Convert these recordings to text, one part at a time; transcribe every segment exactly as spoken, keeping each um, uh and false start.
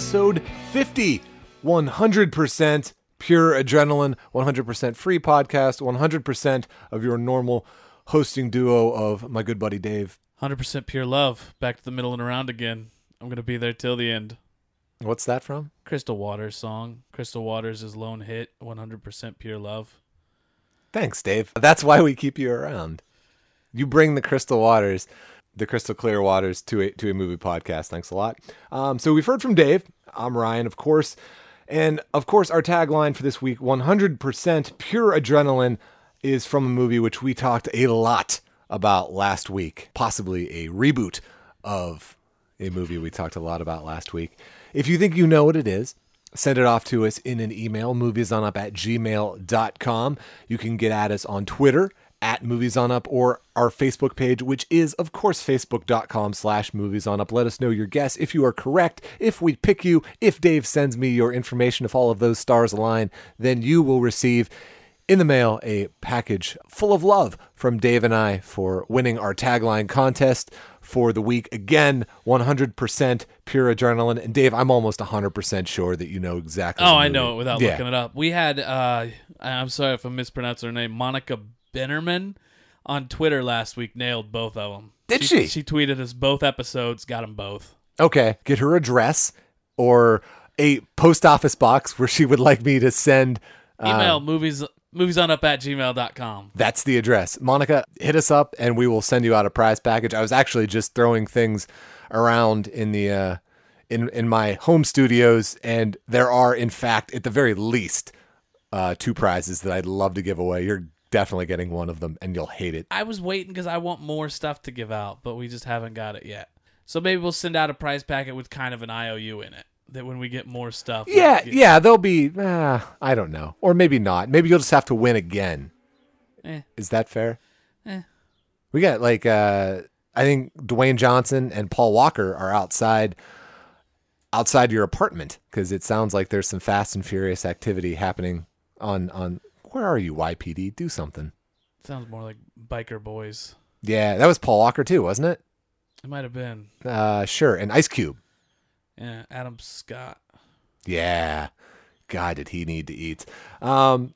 episode fifty. one hundred percent pure adrenaline, one hundred percent free podcast, one hundred percent of your normal hosting duo of my good buddy Dave. one hundred percent pure love. Back to the middle and around again. I'm going to be there till the end. What's that from? Crystal Waters song. Crystal Waters' lone hit, one hundred percent pure love. Thanks, Dave. That's why we keep you around. You bring the crystal waters, the crystal clear waters to a, to a movie podcast. Thanks a lot. Um, so we've heard from Dave. I'm Ryan, of course. And, of course, our tagline for this week, one hundred percent pure adrenaline, is from a movie which we talked a lot about last week. Possibly a reboot of a movie we talked a lot about last week. If you think you know what it is, send it off to us in an email, moviesonup at gmail dot com. You can get at us on Twitter, at moviesonup, or our Facebook page, which is, of course, facebook.com slash moviesonup. Let us know your guess. If you are correct, if we pick you, if Dave sends me your information, if all of those stars align, then you will receive in the mail a package full of love from Dave and I for winning our tagline contest for the week. Again, one hundred percent pure adrenaline. And Dave, I'm almost one hundred percent sure that you know exactly. Oh, I know it without yeah. looking it up. We had, uh, I'm sorry if I'm mispronouncing her name, Monica Bennerman on Twitter last week nailed both of them. Did she? She, she tweeted us both episodes, got them both. Okay. Get her address or a post office box where she would like me to send. Email um, movies moviesonup at gmail dot com. That's the address. Monica, hit us up and we will send you out a prize package. I was actually just throwing things around in the uh, in in my home studios, and there are, in fact, at the very least, uh, two prizes that I'd love to give away. You're definitely getting one of them, and you'll hate it. I was waiting because I want more stuff to give out, but we just haven't got it yet. So maybe we'll send out a prize packet with kind of an I O U in it. That when we get more stuff. Yeah, get... yeah, there'll be, uh, I don't know. Or maybe not. Maybe you'll just have to win again. Eh. Is that fair? Eh. We got, like, uh, I think Dwayne Johnson and Paul Walker are outside outside your apartment, because it sounds like there's some Fast and Furious activity happening on, on where are you, Y P D? Do something. Sounds more like Biker Boys. Yeah, that was Paul Walker too, wasn't it? It might have been. Uh, sure, and Ice Cube. Yeah, Adam Scott. Yeah. God, did he need to eat. Um,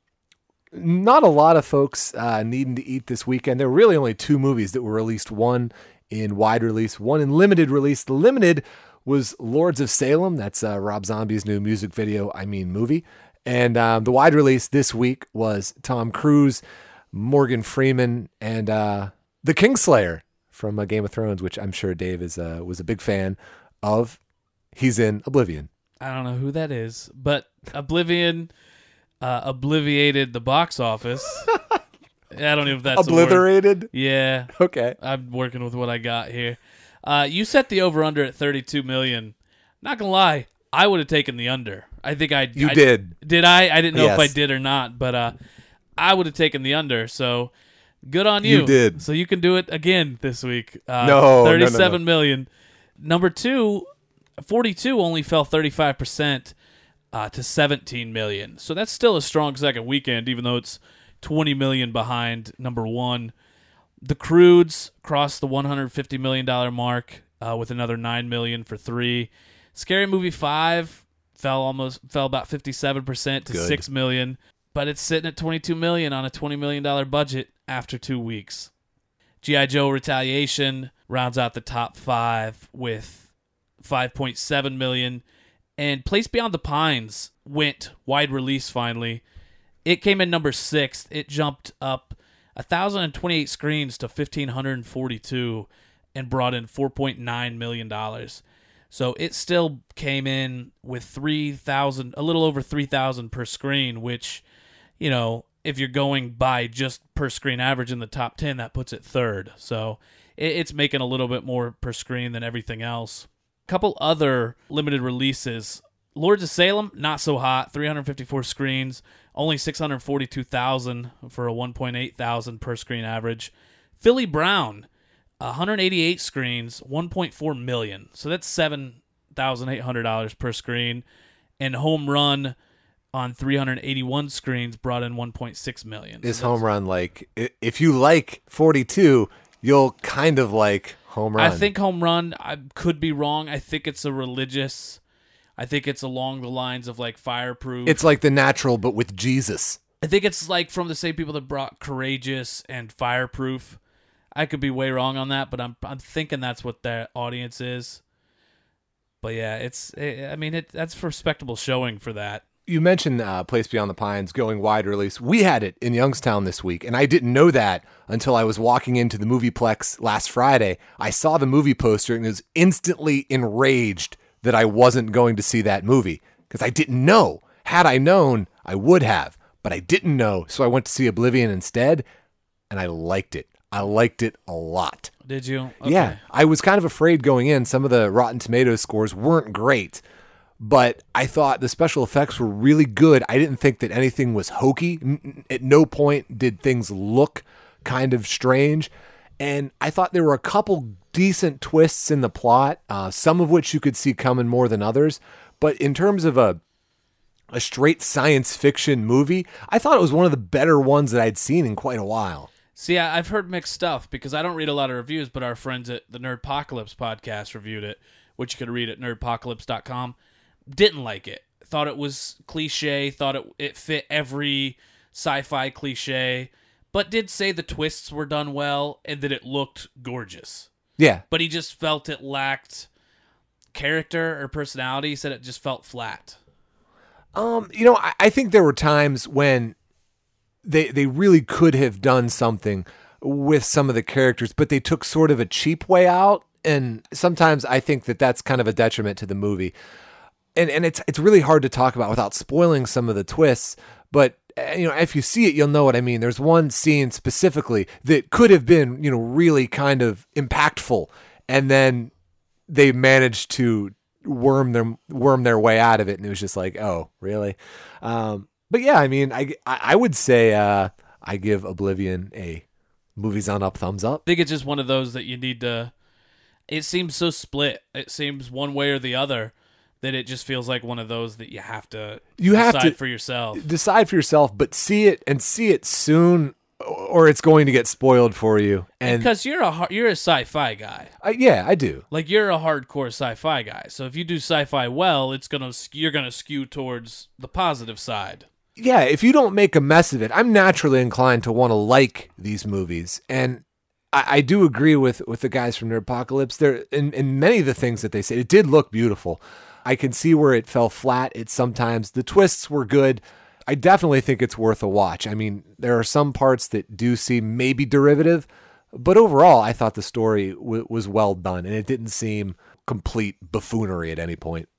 not a lot of folks uh, needing to eat this weekend. There were really only two movies that were released, one in wide release, one in limited release. The limited was Lords of Salem. That's uh, Rob Zombie's new music video, I mean movie. And um, the wide release this week was Tom Cruise, Morgan Freeman, and uh, the Kingslayer from uh, Game of Thrones, which I'm sure Dave is uh, was a big fan of. He's in Oblivion. I don't know who that is, but Oblivion uh, obliviated the box office. I don't know if that's obliterated. A word. Yeah. Okay. I'm working with what I got here. Uh, you set the over under at thirty-two million. Not gonna lie, I would have taken the under. I think I. You I, did. Did I? I didn't know yes. if I did or not, but uh, I would have taken the under. So good on you. You did. So you can do it again this week. Uh, no, thirty-seven no, no, no. million. Number two. forty-two only fell thirty-five percent uh, to seventeen million. So that's still a strong second weekend, even though it's twenty million behind number one. The Croods crossed the one hundred fifty million dollars mark uh, with another nine million for three. Scary Movie five fell almost fell about fifty-seven percent to Good. six million, but it's sitting at twenty-two million on a twenty million dollars budget after two weeks. G I. Joe Retaliation rounds out the top five with five point seven million, and Place Beyond the Pines went wide release finally. It came in number six. It jumped up one thousand twenty-eight screens to one thousand five hundred forty-two and brought in four point nine million dollars. So it still came in with three thousand, a little over three thousand per screen, which, you know, if you're going by just per screen average in the top ten, that puts it third. So it, it's making a little bit more per screen than everything else. Couple other limited releases. Lords of Salem, not so hot. three hundred fifty-four screens, only six hundred forty-two thousand for a one point eight thousand per screen average. Philly Brown, one hundred eighty-eight screens, one point four million. So that's seven thousand eight hundred dollars per screen. And Home Run on three hundred eighty-one screens brought in one point six million. Is So Home Run like, if you like forty-two, you'll kind of like Home Run? I think Home Run, I could be wrong. I think it's a religious, I think it's along the lines of like Fireproof. It's like The Natural, but with Jesus. I think it's like from the same people that brought Courageous and Fireproof. I could be way wrong on that, but I'm I'm thinking that's what that audience is. But yeah, it's I mean it that's respectable showing for that. You mentioned uh, Place Beyond the Pines going wide release. We had it in Youngstown this week, and I didn't know that until I was walking into the Movieplex last Friday. I saw the movie poster and was instantly enraged that I wasn't going to see that movie because I didn't know. Had I known, I would have, but I didn't know, so I went to see Oblivion instead, and I liked it. I liked it a lot. Did you? Okay. Yeah, I was kind of afraid going in. Some of the Rotten Tomatoes scores weren't great, but I thought the special effects were really good. I didn't think that anything was hokey. At no point did things look kind of strange. And I thought there were a couple decent twists in the plot, uh, some of which you could see coming more than others. But in terms of a a straight science fiction movie, I thought it was one of the better ones that I'd seen in quite a while. See, I've heard mixed stuff because I don't read a lot of reviews, but our friends at the Nerdpocalypse podcast reviewed it, which you can read at nerdpocalypse dot com. Didn't like it. Thought it was cliche. Thought it it fit every sci-fi cliche, but did say the twists were done well and that it looked gorgeous. Yeah. But he just felt it lacked character or personality. He said it just felt flat. Um, you know, I, I think there were times when they they really could have done something with some of the characters, but they took sort of a cheap way out, and sometimes I think that that's kind of a detriment to the movie. And and it's it's really hard to talk about without spoiling some of the twists, but you know, if you see it, you'll know what I mean. There's one scene specifically that could have been, you know, really kind of impactful, and then they managed to worm their worm their way out of it, and it was just like, oh, really? Um, but yeah, I mean, I I would say uh, I give Oblivion a movies on up, thumbs up. I think it's just one of those that you need to. It seems so split. It seems one way or the other. That it just feels like one of those that you have to you decide have to for yourself. Decide for yourself, but see it and see it soon, or it's going to get spoiled for you. And because you're a you're a sci-fi guy, uh, yeah, I do. Like you're a hardcore sci-fi guy. So if you do sci-fi well, it's gonna you're gonna skew towards the positive side. Yeah, if you don't make a mess of it, I'm naturally inclined to want to like these movies, and I, I do agree with with the guys from Nerdpocalypse. There, in in many of the things that they say, it did look beautiful. I can see where it fell flat. It sometimes the twists were good. I definitely think it's worth a watch. I mean, there are some parts that do seem maybe derivative, but overall, I thought the story w- was well done, and it didn't seem complete buffoonery at any point.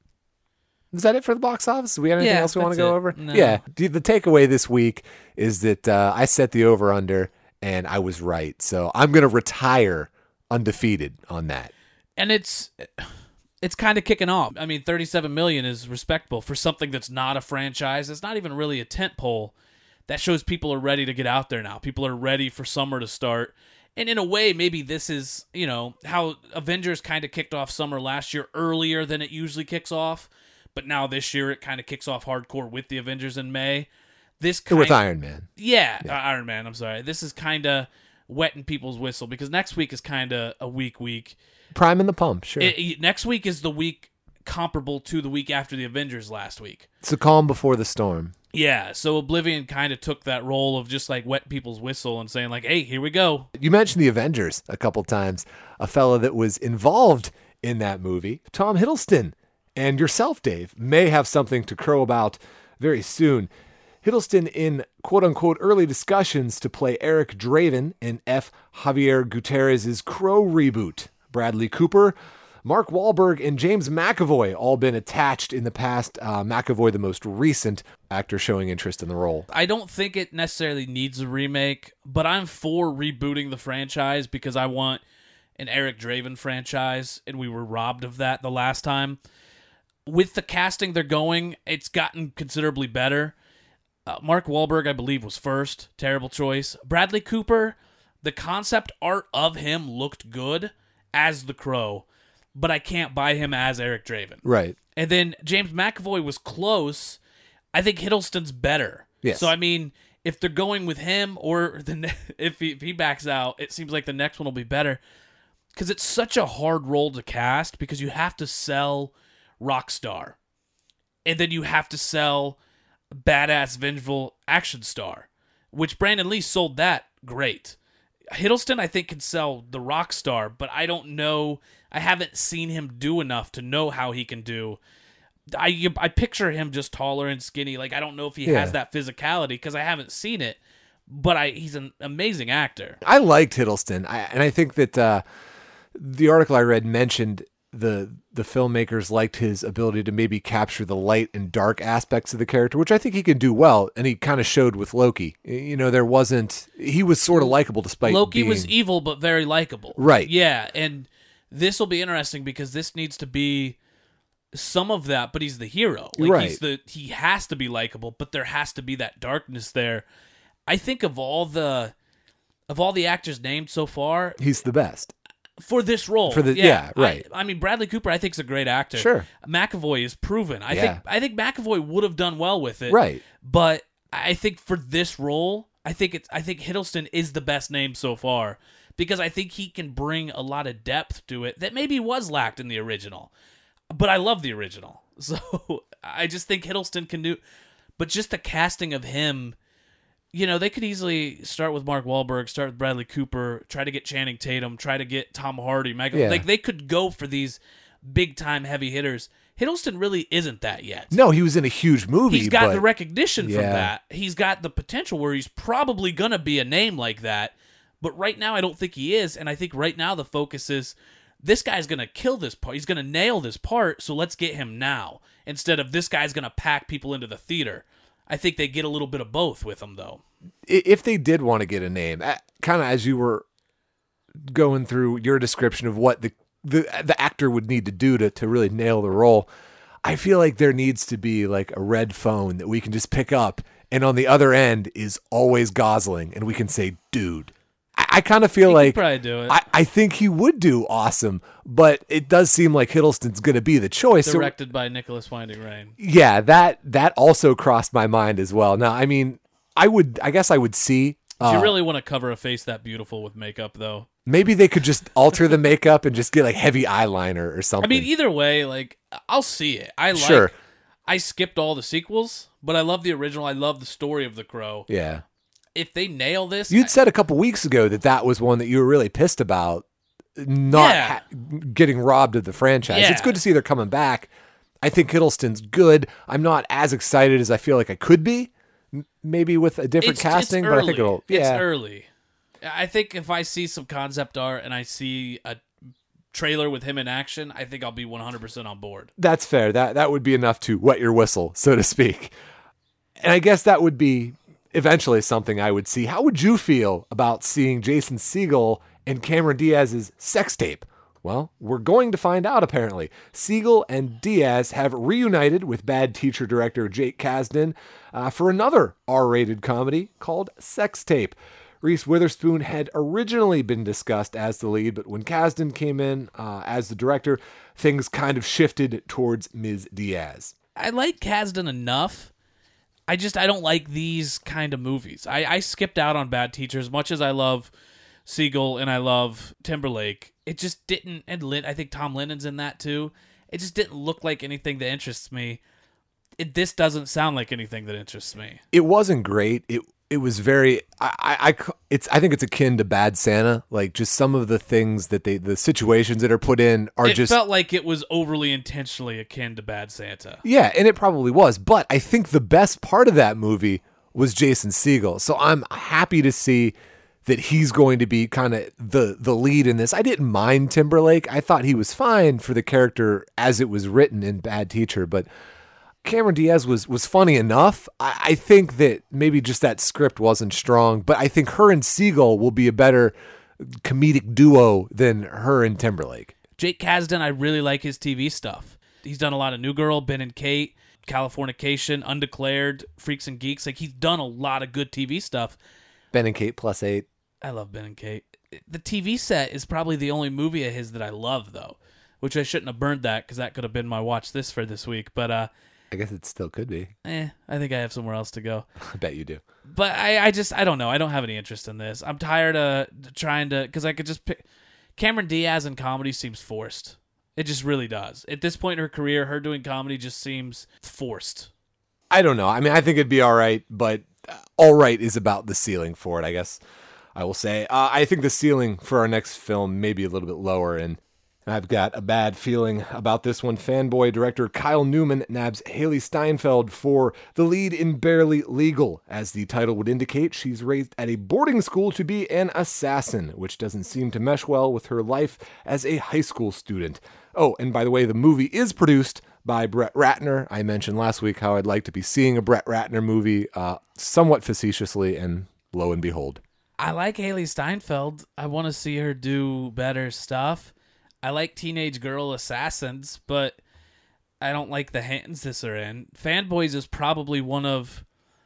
Is that it for the box office? Do we have anything yeah, else we want to go it. over? No. Yeah. The, the takeaway this week is that uh, I set the over under, and I was right. So I'm going to retire undefeated on that. And it's. It's kind of kicking off. I mean, thirty-seven million is respectable for something that's not a franchise. It's not even really a tentpole. That shows people are ready to get out there now. People are ready for summer to start. And in a way, maybe this is, you know, how Avengers kind of kicked off summer last year earlier than it usually kicks off. But now this year it kind of kicks off hardcore with the Avengers in May. This kind with Iron Man. Yeah, yeah. Uh, Iron Man, I'm sorry. This is kind of wetting people's whistle because next week is kind of a weak week. Prime in the pump, sure. It, it, next week is the week comparable to the week after the Avengers last week. It's the calm before the storm. Yeah, so Oblivion kind of took that role of just like wet people's whistle and saying like, hey, here we go. You mentioned the Avengers a couple times. A fella that was involved in that movie, Tom Hiddleston, and yourself, Dave, may have something to crow about very soon. Hiddleston in quote-unquote early discussions to play Eric Draven in F. Javier Gutierrez's Crow reboot. Bradley Cooper, Mark Wahlberg, and James McAvoy all been attached in the past. Uh, McAvoy, the most recent actor showing interest in the role. I don't think it necessarily needs a remake, but I'm for rebooting the franchise because I want an Eric Draven franchise, and we were robbed of that the last time. With the casting they're going, it's gotten considerably better. Uh, Mark Wahlberg, I believe, was first. Terrible choice. Bradley Cooper, the concept art of him looked good as the Crow, but I can't buy him as Eric Draven. Right. And then James McAvoy was close. I think Hiddleston's better. Yes. So, I mean, if they're going with him or the ne- if, he, if he backs out, it seems like the next one will be better because it's such a hard role to cast because you have to sell Rockstar. and then you have to sell badass, vengeful action star, which Brandon Lee sold that great. Hiddleston, I think, can sell the rock star, but I don't know. I haven't seen him do enough to know how he can do. I I picture him just taller and skinny. Like, I don't know if he Yeah. has that physicality because I haven't seen it, but I he's an amazing actor. I liked Hiddleston, I, and I think that uh, the article I read mentioned the the filmmakers liked his ability to maybe capture the light and dark aspects of the character, which I think he can do well, and he kind of showed with Loki. You know, there wasn't he was sort of likable despite Loki being, was evil but very likable. Right. Yeah, and this will be interesting because this needs to be some of that, but he's the hero. Like Right. he's the he has to be likable, but there has to be that darkness there. I think of all the of all the actors named so far he's the best. for this role. For the- yeah, right. I, I mean, Bradley Cooper, I think, is a great actor. Sure. McAvoy is proven. I Yeah. think I think McAvoy would have done well with it. Right. But I think for this role, I think it's I think Hiddleston is the best name so far because I think he can bring a lot of depth to it that maybe was lacked in the original. But I love the original. So I just think Hiddleston can do but just the casting of him, you know, they could easily start with Mark Wahlberg, start with Bradley Cooper, try to get Channing Tatum, try to get Tom Hardy, Michael. Yeah. Like they could go for these big time heavy hitters. Hiddleston really isn't that yet. No, he was in a huge movie. He's got but, the recognition from Yeah. that. He's got the potential where he's probably going to be a name like that. But right now, I don't think he is. And I think right now the focus is this guy's going to kill this part. He's going to nail this part, so let's get him now. Instead of this guy's going to pack people into the theater. I think they get a little bit of both with him, though. I- if they did want to get a name, kind of as you were going through your description of what the, the the actor would need to do to, to really nail the role, I feel like there needs to be like a red phone that we can just pick up, and on the other end is always Gosling, and we can say, dude. I, I kind of feel He like could probably do it. I, I think he would do awesome, but it does seem like Hiddleston's going to be the choice. So- Directed by Nicholas Winding Refn. yeah, that that also crossed my mind as well. Now, I mean, I would, I guess I would see. Do Uh, you really want to cover a face that beautiful with makeup, though? maybe they could just alter the makeup and just get like heavy eyeliner or I something. mean, either way, like I'll see it. I like. Sure. I skipped all the sequels, but I love the original. I love the story of The Crow. yeah. If they nail this, You'd said a couple weeks ago that that was one that you were really pissed about, not Yeah. ha- getting robbed of the franchise. Yeah. It's good to see they're coming back. I think Hiddleston's good. I'm not as excited as I feel like I could be. M- Maybe with a different it's, casting, it's but early. I think it'll. It's Yeah. early. I think if I see some concept art and I see a trailer with him in action, I think I'll be one hundred percent on board. That's fair. That that would be enough to wet your whistle, so to speak. And I guess that would be eventually something I would see. How would you feel about seeing Jason Segel and Cameron Diaz's sex tape? Well, we're going to find out, apparently. Segel and Diaz have reunited with Bad Teacher director Jake Kasdan uh, for another R-rated comedy called Sex Tape. Reese Witherspoon had originally been discussed as the lead, but when Kasdan came in uh, as the director, things kind of shifted towards Miz Diaz. I like Kasdan enough. I just I don't like these kind of movies. I, I skipped out on Bad Teacher as much as I love Segel and I love Timberlake. It just didn't, and Lin, I think Tom Lennon's in that too. It just didn't look like anything that interests me. It, this doesn't sound like anything that interests me. It wasn't great. It it was very. I, I, I it's I think it's akin to Bad Santa. Like just some of the things that they the situations that are put in are It just felt like it was overly intentionally akin to Bad Santa. yeah, and it probably was. But I think the best part of that movie was Jason Segel. So I'm happy to see that he's going to be kind of the the lead in this. I didn't mind Timberlake. I thought he was fine for the character as it was written in Bad Teacher, but Cameron Diaz was was funny enough. I, I think that maybe just that script wasn't strong, but I think her and Segel will be a better comedic duo than her and Timberlake. Jake Kasdan, I really like his T V stuff. He's done a lot of New Girl, Ben and Kate, Californication, Undeclared, Freaks and Geeks. Like he's done a lot of good T V stuff. Ben and Kate plus eight. I love Ben and Kate. The T V set is probably the only movie of his that I love, though, which I shouldn't have burned that because that could have been my watch this for this week. But uh, I guess it still could be. eh, I think I have somewhere else to go. I bet you do. But I, I just, I don't know. I don't have any interest in this. I'm tired of trying to, because I could just pick. Cameron Diaz in comedy seems forced. It just really does. At this point in her career, her doing comedy just seems forced. I don't know. I mean, I think it'd be all right, but all right is about the ceiling for it, I guess I will say. Uh, I think the ceiling for our next film may be a little bit lower, and I've got a bad feeling about this one. Fanboy director Kyle Newman nabs Haley Steinfeld for the lead in Barely Legal. As the title would indicate, she's raised at a boarding school to be an assassin, which doesn't seem to mesh well with her life as a high school student. Oh, and by the way, the movie is produced by Brett Ratner. I mentioned last week how I'd like to be seeing a Brett Ratner movie, uh, somewhat facetiously, and lo and behold. I like Haley Steinfeld. I want to see her do better stuff. I like Teenage Girl Assassins, but I don't like the hands this are in. Fanboys is probably one of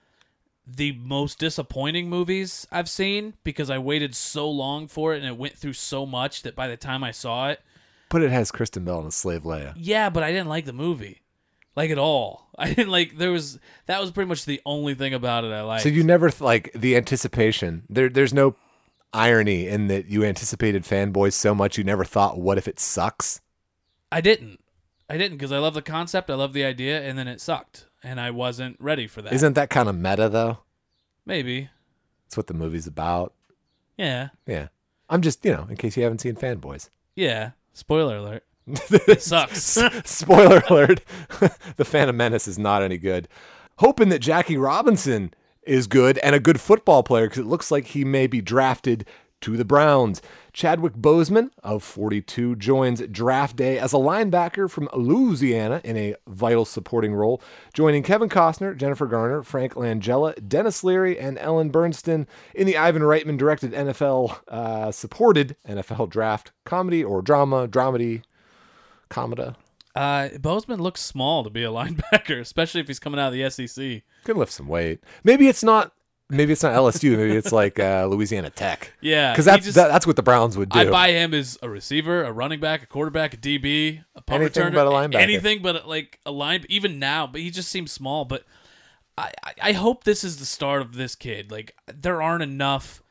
the most disappointing movies I've seen because I waited so long for it and it went through so much that by the time I saw it... But it has Kristen Bell and a slave Leia. Yeah, but I didn't like the movie. Like, at all. I didn't like... There was... That was pretty much the only thing about it I liked. So you never, like, the anticipation. There, There's no... irony in that you anticipated Fanboys so much you never thought, what if it sucks? I didn't. I didn't because I love the concept, I love the idea, and then it sucked. And I wasn't ready for that. Isn't that kind of meta, though? Maybe. That's what the movie's about. Yeah. Yeah. I'm just, you know, in case you haven't seen Fanboys. Yeah. Spoiler alert. It sucks. Spoiler alert. The Phantom Menace is not any good. Hoping that Jackie Robinson is good and a good football player because it looks like he may be drafted to the Browns. Chadwick Boseman of forty-two joins draft day as a linebacker from Louisiana in a vital supporting role, joining Kevin Costner, Jennifer Garner, Frank Langella, Dennis Leary, and Ellen Bernstein in the Ivan Reitman directed N F L uh, supported N F L draft comedy or drama, dramedy, comedy. Uh, Boseman looks small to be a linebacker, especially if he's coming out of the S E C. Can lift some weight. Maybe it's not. Maybe it's not L S U. Maybe it's like uh, Louisiana Tech. Yeah, because that's just, that, that's what the Browns would do. I'd buy him as a receiver, a running back, a quarterback, a D B, a punt anything returner, but a linebacker. Anything but like a line. Even now, but he just seems small. But I, I, I hope this is the start of this kid. Like there aren't enough.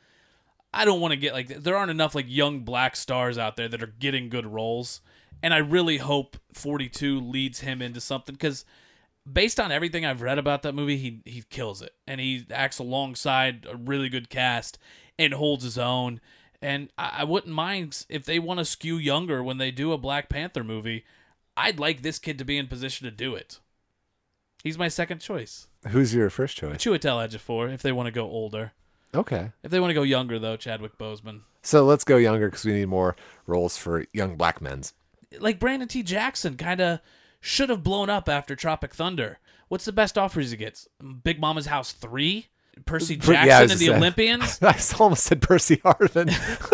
I don't want to get like there aren't enough like young black stars out there that are getting good roles. And I really hope forty-two leads him into something because based on everything I've read about that movie, he he kills it. And he acts alongside a really good cast and holds his own. And I, I wouldn't mind if they want to skew younger when they do a Black Panther movie. I'd like this kid to be in position to do it. He's my second choice. Who's your first choice? Chiwetel Ejiofor, if they want to go older. Okay. If they want to go younger, though, Chadwick Boseman. So let's go younger because we need more roles for young black men. Like Brandon T. Jackson kind of should have blown up after Tropic Thunder. What's the best offers he gets? Big Mama's House three? Percy Jackson yeah, and the say, Olympians? I almost said Percy Harvin.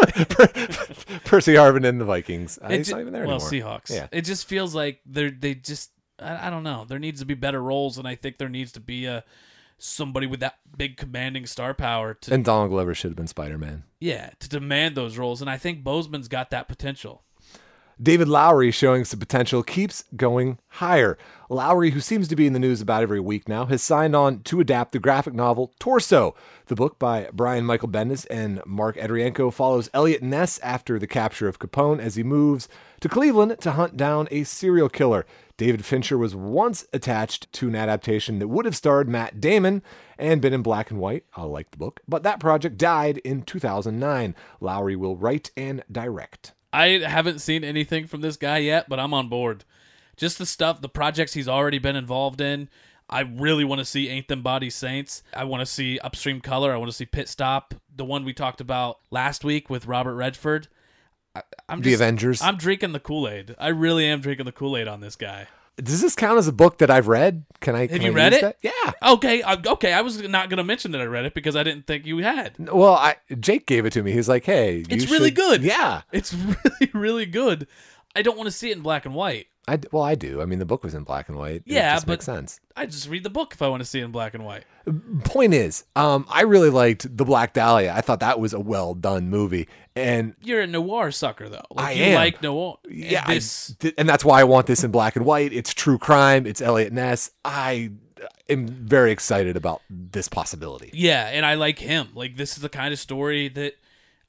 Percy Harvin and the Vikings. Uh, he's ju- not even there well, anymore. Seahawks. Yeah. It just feels like they're they just I, I don't know. There needs to be better roles, and I think there needs to be a somebody with that big commanding star power to And Donald Glover should have been Spider-Man. yeah to demand those roles, and I think Boseman's got that potential. David Lowery, showing some potential, keeps going higher. Lowery, who seems to be in the news about every week now, has signed on to adapt the graphic novel Torso. The book by Brian Michael Bendis and Mark Edrienko follows Elliot Ness after the capture of Capone as he moves to Cleveland to hunt down a serial killer. David Fincher was once attached to an adaptation that would have starred Matt Damon and been in black and white, I like the book, but that project died in two thousand nine. Lowery will write and direct. I haven't seen anything from this guy yet, but I'm on board. Just the stuff, the projects he's already been involved in. I really want to see Ain't Them Body Saints. I want to see Upstream Color. I want to see Pit Stop, the one we talked about last week with Robert Redford. I, I'm The just, Avengers. I'm drinking the Kool-Aid. I really am drinking the Kool-Aid on this guy. Does this count as a book that I've read? Can I? Have can you I read use it? That? Yeah. Okay, I, okay. I was not going to mention that I read it because I didn't think you had. Well, I Jake gave it to me. He's like, "Hey, you It's really should-" good. Yeah. It's really, really good. I don't want to see it in black and white. I well, I do. I mean, the book was in black and white. Yeah, it just but makes sense. I just read the book if I want to see it in black and white. Point is, um, I really liked The Black Dahlia. I thought that was a well done movie, and You're a noir sucker, though. Like, I you am. like noir. yeah, And I- this, th- and that's why I want this in black and white. It's true crime. It's Elliot Ness. I am very excited about this possibility. yeah, and I like him. Like, this is the kind of story that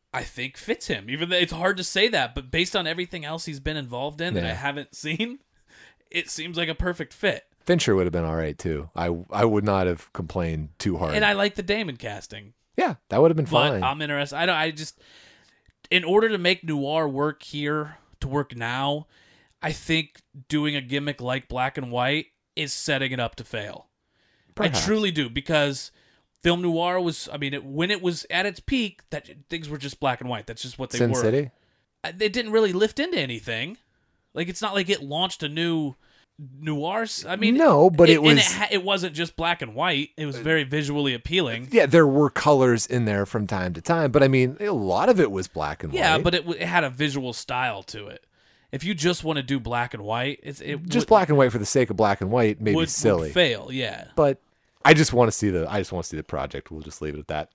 I think fits him. Even though it's hard to say that, but based on everything else he's been involved in that Yeah. I haven't seen, it seems like a perfect fit. Fincher would have been all right too. I I would not have complained too hard. And I like the Damon casting. yeah, that would have been But fine. I'm interested. I don't. I just, in order to make noir work here, to work now, I think doing a gimmick like Black and White is setting it up to fail. Perhaps. I truly do, because film noir was. I mean, it, when it was at its peak, that things were just black and white. That's just what they Sin were. City. Uh, They didn't really lift into anything. Like, it's not like it launched a new noir. s- I mean, No, but it and was- It, ha- it wasn't just black and white. It was very visually appealing. Yeah, there were colors in there from time to time, but I mean, a lot of it was black and Yeah, white. but it, w- it had a visual style to it. If you just want to do black and white, it's it just would, black and white for the sake of black and white may would, be silly. would fail. Yeah, But I just want to see the I just want to see the project. We'll just leave it at that.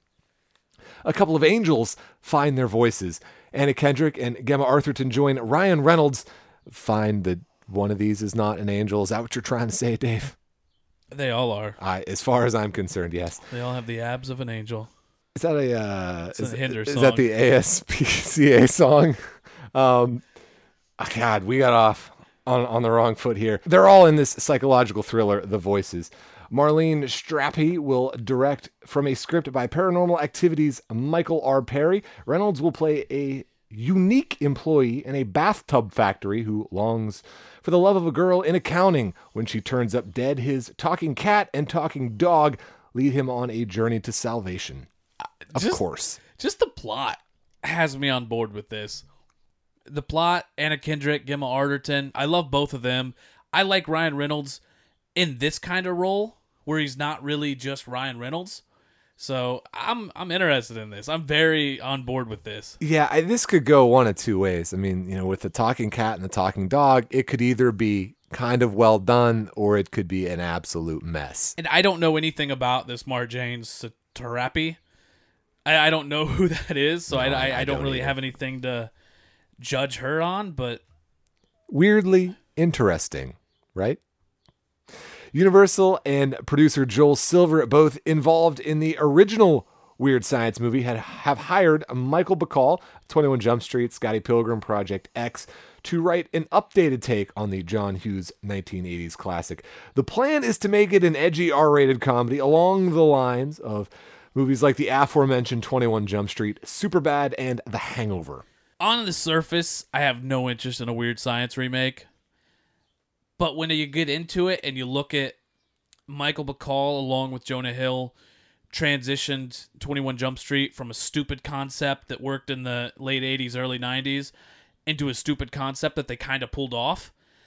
A couple of angels find their voices. Anna Kendrick and Gemma Arthurton join Ryan Reynolds. Find that one of these is not an angel. Is that what you're trying to say, Dave? they all are. I, as far as I'm concerned, yes. They all have the abs of an angel. Is that a uh, It's a is, Hinder is song. that the A S P C A song? Um, oh God, we got off on on the wrong foot here. They're all in this psychological thriller, The Voices. Marlene Strappy will direct from a script by Paranormal Activity's Michael R. Perry. Reynolds will play a unique employee in a bathtub factory who longs for the love of a girl in accounting. When she turns up dead, his talking cat and talking dog lead him on a journey to salvation. Of Just- course. Just the plot has me on board with this. The plot, Anna Kendrick, Gemma Arterton, I love both of them. I like Ryan Reynolds in this kind of role where he's not really just Ryan Reynolds. So I'm I'm interested in this. I'm very on board with this. Yeah, I, this could go one of two ways. I mean, you know, with the talking cat and the talking dog, it could either be kind of well done or it could be an absolute mess. And I don't know anything about this Marjane Satrapi. I, I don't know who that is, so No, I, I, I I don't don't really either. have anything to judge her on, but Weirdly interesting, right? Universal and producer Joel Silver, both involved in the original Weird Science movie, had have hired Michael Bacall, twenty-one Jump Street, Scotty Pilgrim, Project X, to write an updated take on the John Hughes nineteen eighties classic. The plan is to make it an edgy R-rated comedy along the lines of movies like the aforementioned twenty-one Jump Street, Superbad, and The Hangover. on the surface, I have no interest in a Weird Science remake. But when you get into it and you look at Michael Bacall along with Jonah Hill transitioned twenty-one Jump Street from a stupid concept that worked in the late eighties, early nineties into a stupid concept that they kind of pulled off.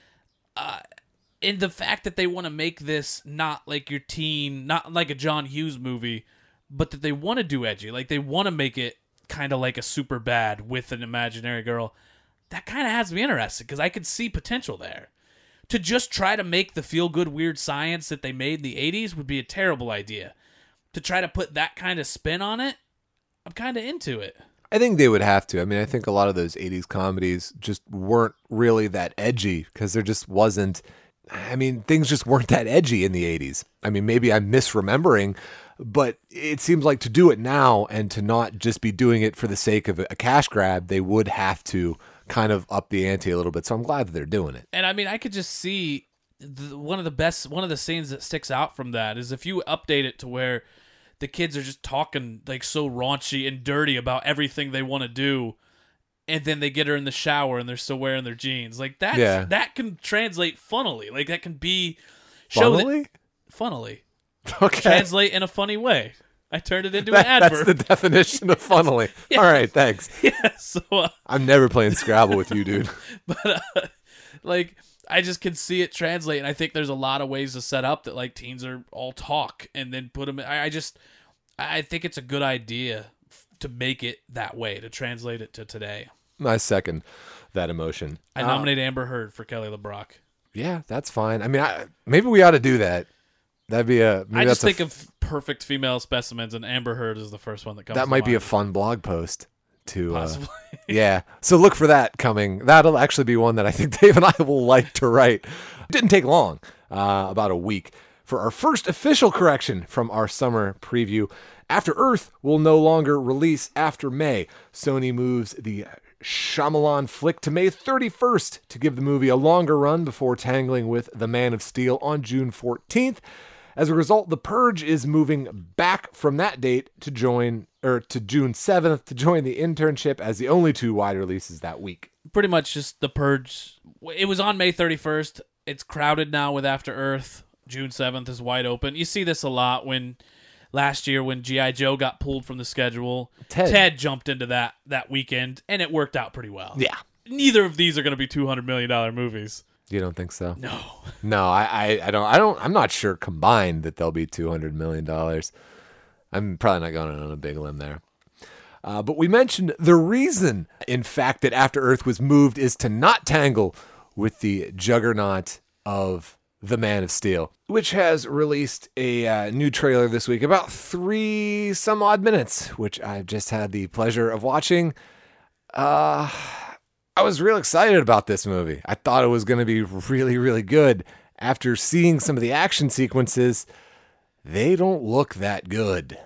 Uh, and the fact that they want to make this not like your teen, not like a John Hughes movie, but that they want to do edgy. Like they want to make it kind of like a Superbad with an imaginary girl. That kind of has me interested because I could see potential there. To just try to make the feel-good Weird Science that they made in the eighties would be a terrible idea. To try to put that kind of spin on it, I'm kind of into it. I think they would have to. I mean, I think a lot of those eighties comedies just weren't really that edgy because there just wasn't. I mean, things just weren't that edgy in the eighties. I mean, maybe I'm misremembering, but it seems like to do it now and to not just be doing it for the sake of a cash grab, they would have to kind of up the ante a little bit. So I'm glad that they're doing it. And I mean, I could just see the, one of the best, one of the scenes that sticks out from that is if you update it to where the kids are just talking like so raunchy and dirty about everything they want to do, and then they get her in the shower and they're still wearing their jeans. Like that, Yeah. that can translate funnily. Like that can be show that- Funnily? funnily Okay. translate in a funny way. I turned it into That- an that's adverb. the definition of funnily. All right, thanks. Yeah, so uh, I'm never playing Scrabble with you, dude. but uh, like I just can see it translate, and I think there's a lot of ways to set up that like teens are all talk and then put them. In, I, I just I think it's a good idea f- to make it that way, to translate it to today. I second that emotion. I Uh, nominate Amber Heard for Kelly LeBrock. Yeah, that's fine. I mean, I, maybe we ought to do that. That'd be a. Maybe I just that's think a, of perfect female specimens, and Amber Heard is the first one that comes. that to might be a mind. fun blog post to. Uh, Possibly. yeah, so look for that coming. That'll actually be one that I think Dave and I will like to write. It didn't take long, uh, about a week for our first official correction from our summer preview. After Earth will no longer release after May. Sony moves the Shyamalan flick to May thirty-first to give the movie a longer run before tangling with The Man of Steel on June fourteenth. As a result, The Purge is moving back from that date to join or to June seventh to join The Internship as the only two wide releases that week. Pretty much just The Purge. It was on May thirty-first. It's crowded now with After Earth. June seventh is wide open. You see this a lot when last year when G I. Joe got pulled from the schedule. Ted, Ted jumped into that that weekend, and it worked out pretty well. Yeah. Neither of these are going to be two hundred million dollars movies. You don't think so? No. No, I, I, I don't. I don't. I'm not sure combined that they'll be two hundred million dollars. I'm probably not going on a big limb there. Uh, but we mentioned the reason, in fact, that After Earth was moved is to not tangle with the juggernaut of The Man of Steel, which has released a uh, new trailer this week, about three some odd minutes, which I've just had the pleasure of watching. Uh, I was real excited about this movie. I thought it was going to be really, really good. After seeing some of the action sequences, they don't look that good.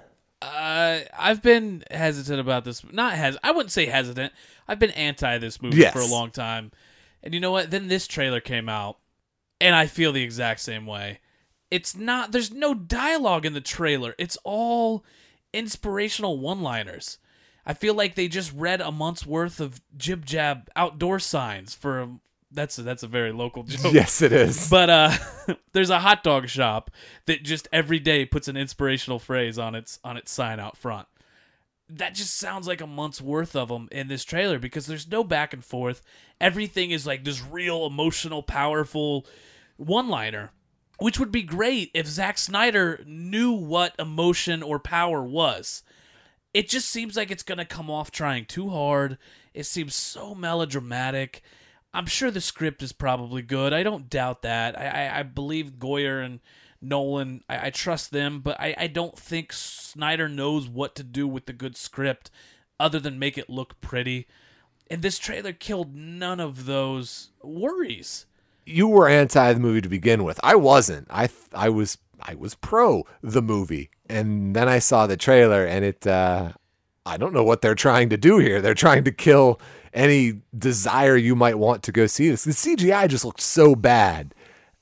Uh, I've been hesitant about this. Not hes. I wouldn't say hesitant. I've been anti this movie yes. for a long time. And you know what? Then this trailer came out, and I feel the exact same way. It's not, there's no dialogue in the trailer. It's all inspirational one-liners. I feel like they just read a month's worth of Jib Jab outdoor signs for, a, that's a, that's a very local joke. Yes, it is. But uh, there's a hot dog shop that just every day puts an inspirational phrase on its on its sign out front. That just sounds like a month's worth of them in this trailer because there's no back and forth. Everything is like this real emotional, powerful one-liner, which would be great if Zack Snyder knew what emotion or power was. It just seems like it's going to come off trying too hard. It seems so melodramatic. I'm sure the script is probably good. I don't doubt that. I, I, I believe Goyer and Nolan, I, I trust them, but I, I don't think Snyder knows what to do with the good script other than make it look pretty. And this trailer killed none of those worries. You were anti the movie to begin with. I wasn't. I I was I was pro the movie. And then I saw the trailer and it uh, I don't know what they're trying to do here. They're trying to kill any desire you might want to go see this. The C G I just looked so bad.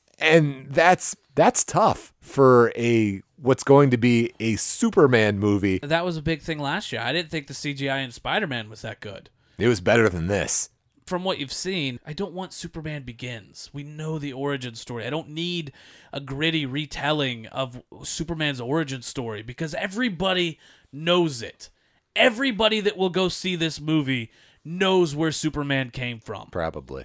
And that's that's tough for a what's going to be a Superman movie. That was a big thing last year. I didn't think the C G I in Spider-Man was that good. It was better than this. From what you've seen, I don't want Superman Begins. We know the origin story. I don't need a gritty retelling of Superman's origin story because everybody knows it. Everybody that will go see this movie knows where Superman came from. Probably.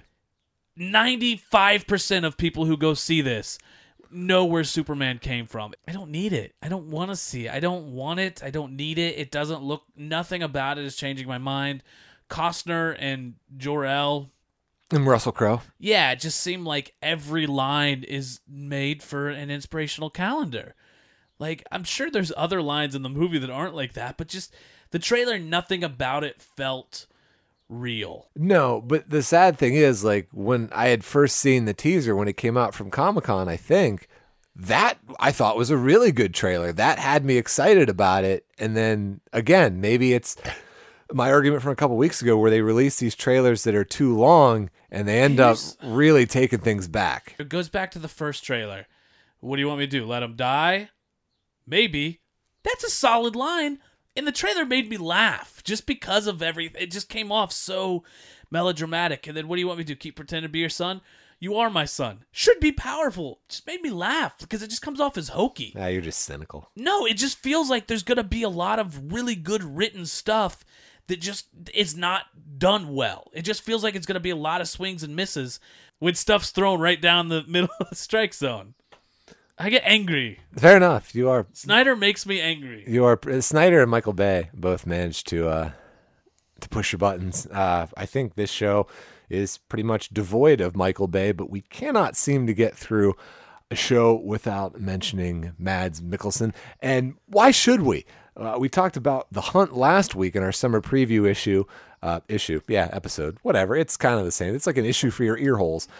ninety-five percent of people who go see this know where Superman came from. I don't need it. I don't want to see it. I don't want it. I don't need it. It doesn't look, nothing about it is changing my mind. Costner and Jor-El. And Russell Crowe. Yeah, it just seemed like every line is made for an inspirational calendar. Like, I'm sure there's other lines in the movie that aren't like that, but just the trailer, nothing about it felt real. No, but the sad thing is, like, when I had first seen the teaser when it came out from Comic-Con, I think, that I thought was a really good trailer. That had me excited about it. And then, again, maybe it's my argument from a couple weeks ago where they release these trailers that are too long and they end Here's, up really taking things back. It goes back to the first trailer. What do you want me to do? Let him die? Maybe. That's a solid line. And the trailer made me laugh just because of everything. It just came off so melodramatic. And then what do you want me to do? Keep pretending to be your son? You are my son. Should be powerful. Just made me laugh because it just comes off as hokey. Ah, you're just cynical. No, it just feels like there's going to be a lot of really good written stuff that just is not done well. It just feels like it's going to be a lot of swings and misses when stuff's thrown right down the middle of the strike zone. I get angry. Fair enough. You are Snyder makes me angry. You are Snyder and Michael Bay both managed to uh, to push your buttons. Uh, I think this show is pretty much devoid of Michael Bay, but we cannot seem to get through a show without mentioning Mads Mikkelsen. And why should we? Uh, we talked about The Hunt last week in our summer preview issue. Uh, issue, yeah, episode, whatever. It's kind of the same. It's like an issue for your ear holes.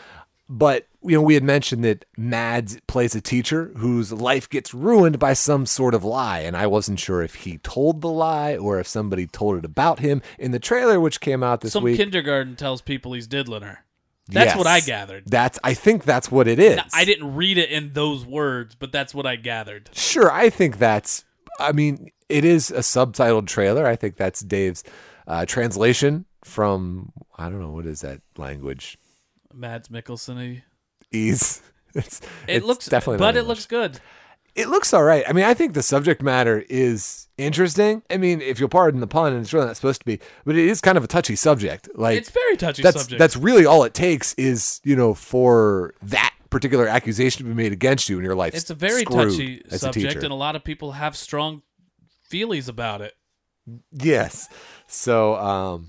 But, you know, we had mentioned that Mads plays a teacher whose life gets ruined by some sort of lie. And I wasn't sure if he told the lie or if somebody told it about him. In the trailer, which came out this Some week. Some kindergarten tells people he's diddling her. That's yes, what I gathered. That's I think that's what it is. Now, I didn't read it in those words, but that's what I gathered. Sure, I think that's, I mean, it is a subtitled trailer. I think that's Dave's uh, translation from, I don't know, what is that language? Mads Mikkelsen. Ease. It's, it it's looks, definitely but it English. looks good. It looks all right. I mean, I think the subject matter is interesting. I mean, if you'll pardon the pun, and it's really not supposed to be, but it is kind of a touchy subject. Like it's very touchy that's, subject. That's really all it takes is, you know, for that particular accusation to be made against you in your life. It's a very touchy subject, and a lot of people have strong feelings about it. Yes. So, um,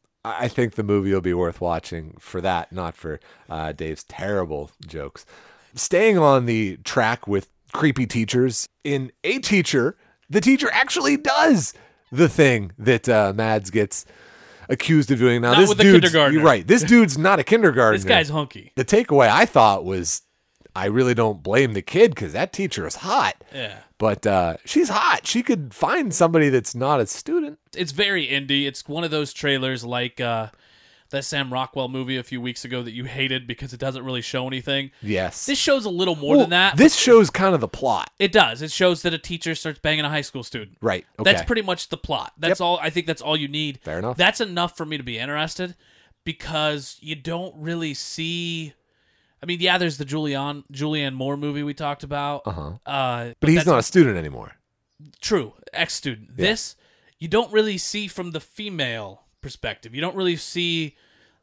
I think the movie will be worth watching for that, not for uh, Dave's terrible jokes. Staying on the track with creepy teachers, in A Teacher, the teacher actually does the thing that uh, Mads gets accused of doing. Now, not this with the dude's, kindergartner. You're right. This dude's not a kindergartner. This guy's hunky. The takeaway I thought was, I really don't blame the kid because that teacher is hot. Yeah. But uh, she's hot. She could find somebody that's not a student. It's very indie. It's one of those trailers like uh, that Sam Rockwell movie a few weeks ago that you hated because it doesn't really show anything. Yes. This shows a little more well, than that. This shows kind of the plot. It does. It shows that a teacher starts banging a high school student. Right. Okay. That's pretty much the plot. That's Yep. all. I think that's all you need. Fair enough. That's enough for me to be interested because you don't really see... I mean, yeah, there's the Julianne, Julianne Moore movie we talked about. Uh-huh. Uh, But he's not a student anymore. True, ex-student. Yeah. This, you don't really see from the female perspective. You don't really see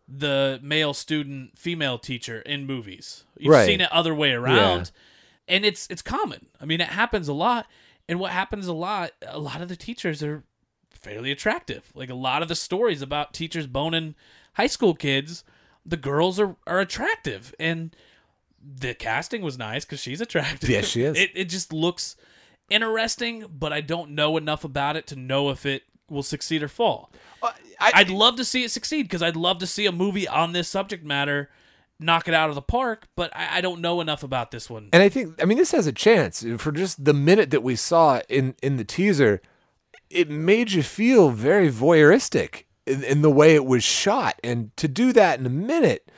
the male student, female teacher in movies. You've Right. seen it other way around, and it's it's common. I mean, it happens a lot, and what happens a lot, a lot of the teachers are fairly attractive. Like a lot of the stories about teachers boning high school kids, the girls are, are attractive, and the casting was nice because she's attractive. Yes, she is. It, it just looks interesting, but I don't know enough about it to know if it will succeed or fall. Uh, I, I'd love to see it succeed because I'd love to see a movie on this subject matter knock it out of the park, but I, I don't know enough about this one. And I think, I mean, this has a chance. For just the minute that we saw in, in the teaser, it made you feel very voyeuristic in, in the way it was shot. And to do that in a minute,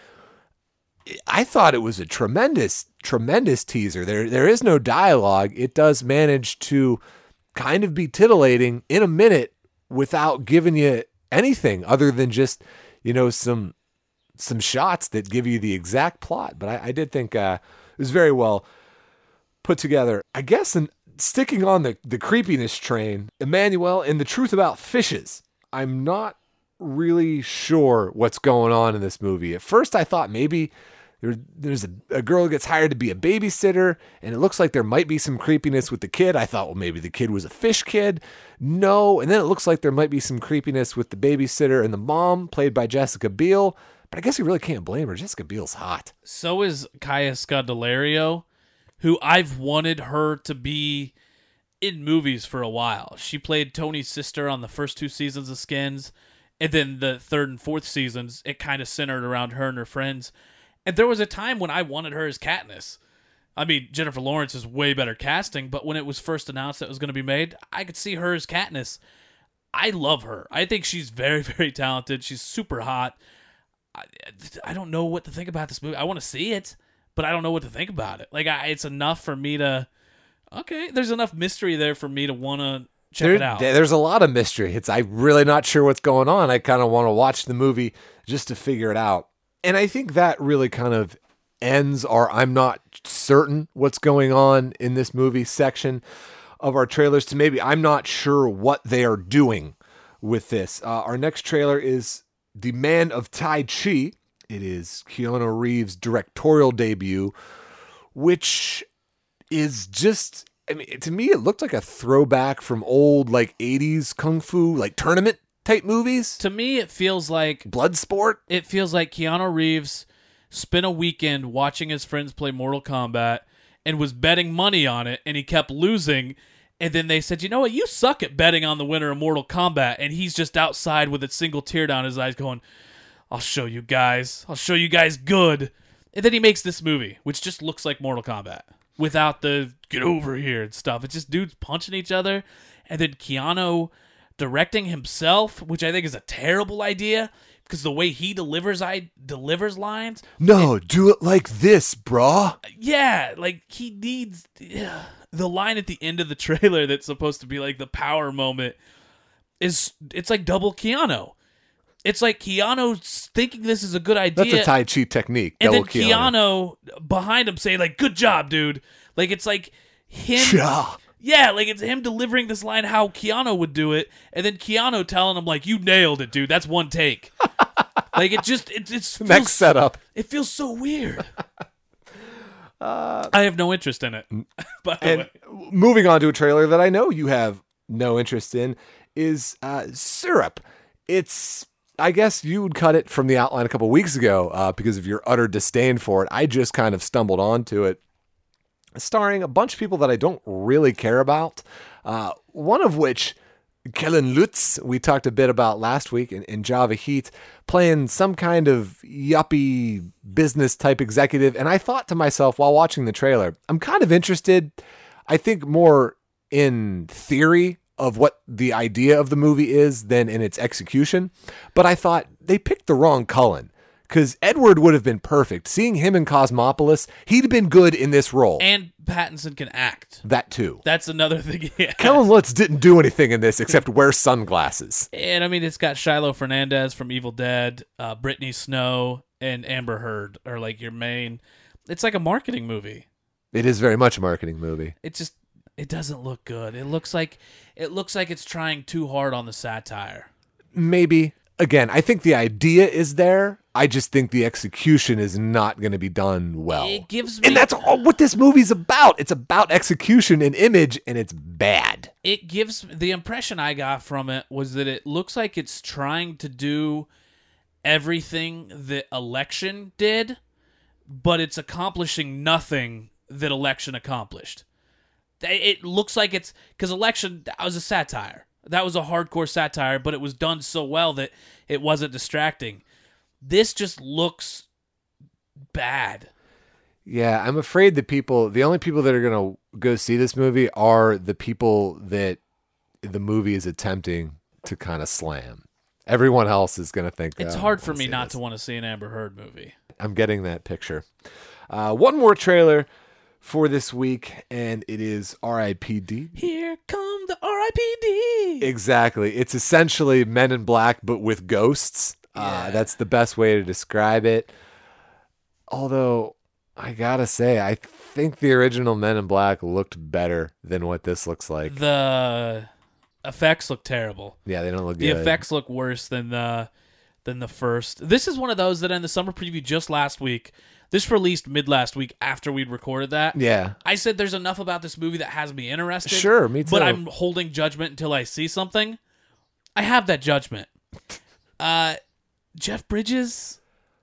I thought it was a tremendous, tremendous teaser. There, there is no dialogue. It does manage to kind of be titillating in a minute without giving you anything other than just, you know, some some shots that give you the exact plot. But I, I did think uh, it was very well put together. I guess in sticking on the, the creepiness train, Emmanuel, in The Truth About Fishes, I'm not really sure what's going on in this movie. At first, I thought maybe there, there's a, a girl who gets hired to be a babysitter, and it looks like there might be some creepiness with the kid. I thought, well, maybe the kid was a fish kid. No, and then it looks like there might be some creepiness with the babysitter and the mom, played by Jessica Biel. But I guess you really can't blame her. Jessica Biel's hot. So is Kaya Scodelario, who I've wanted her to be in movies for a while. She played Tony's sister on the first two seasons of Skins, and then the third and fourth seasons, it kind of centered around her and her friends. And there was a time when I wanted her as Katniss. I mean, Jennifer Lawrence is way better casting, but when it was first announced that it was going to be made, I could see her as Katniss. I love her. I think she's very, very talented. She's super hot. I, I don't know what to think about this movie. I want to see it, but I don't know what to think about it. Like, I, it's enough for me to... Okay, there's enough mystery there for me to want to check there, it out. There's a lot of mystery. It's I'm really not sure what's going on. I kind of want to watch the movie just to figure it out. And I think that really kind of ends our I'm not certain what's going on in this movie section of our trailers to maybe I'm not sure what they are doing with this. Uh, our next trailer is The Man of Tai Chi. It is Keanu Reeves' directorial debut, which is just, I mean, to me, it looked like a throwback from old, like, eighties kung fu, like, tournament type movies. To me, it feels like... Bloodsport. It feels like Keanu Reeves spent a weekend watching his friends play Mortal Kombat and was betting money on it, and he kept losing. And then they said, you know what, you suck at betting on the winner of Mortal Kombat. And he's just outside with a single tear down his eyes going, I'll show you guys. I'll show you guys good. And then he makes this movie, which just looks like Mortal Kombat without the get over here and stuff. It's just dudes punching each other. And then Keanu directing himself, which I think is a terrible idea because the way he delivers I delivers lines. No, it, do it like this, brah. Yeah, like he needs ugh, the line at the end of the trailer that's supposed to be like the power moment is it's like double Keanu. It's like Keanu's thinking this is a good idea. That's a Tai Chi technique. And then Keanu. Keanu behind him saying like, "Good job, dude." Like it's like him. Ja. Yeah, like it's him delivering this line how Keanu would do it, and then Keanu telling him like, "You nailed it, dude. That's one take." Like it just it, it's feels, next setup. It feels so weird. uh, I have no interest in it. By the and way, moving on to a trailer that I know you have no interest in is uh, Syrup. It's I guess you would cut it from the outline a couple weeks ago uh, because of your utter disdain for it. I just kind of stumbled onto it. Starring a bunch of people that I don't really care about. Uh, one of which, Kellen Lutz, we talked a bit about last week in, in Java Heat, playing some kind of yuppie business type executive. And I thought to myself while watching the trailer, I'm kind of interested, I think more in theory of what the idea of the movie is than in its execution. But I thought they picked the wrong Cullen. Because Edward would have been perfect. Seeing him in Cosmopolis, he'd have been good in this role. and Pattinson can act. That too. That's another thing. Yeah. Kellen Lutz didn't do anything in this except wear sunglasses. And I mean, it's got Shiloh Fernandez from Evil Dead, uh, Brittany Snow, and Amber Heard are like your main. It's like a marketing movie. It is very much a marketing movie. It just it doesn't look good. It looks like it looks like it's trying too hard on the satire. Maybe. Again, I think the idea is there. I just think the execution is not going to be done well. It gives me, and that's all what this movie's about. It's about execution and image, and it's bad. It gives the impression I got from it was that it looks like it's trying to do everything that Election did, but it's accomplishing nothing that Election accomplished. It looks like it's because Election, that was a satire. That was a hardcore satire, but it was done so well that it wasn't distracting. This just looks bad. Yeah, I'm afraid that people, the only people that are going to go see this movie are the people that the movie is attempting to kind of slam. Everyone else is going to think it's oh, hard for me see not this. to want to see an Amber Heard movie. I'm getting that picture. Uh, one more trailer for this week, and it is R I P D. Here come the R I P D. Exactly. It's essentially Men in Black, but with ghosts. Yeah. Uh, that's the best way to describe it. Although, I gotta say, I think the original Men in Black looked better than what this looks like. The effects look terrible. Yeah, they don't look The good. effects look worse than the than the first. This is one of those that in the summer preview just last week, this released mid last week after we'd recorded that. Yeah. I said there's enough about this movie that has me interested. Sure, me too. But I'm holding judgment until I see something. I have that judgment. Uh, Jeff Bridges,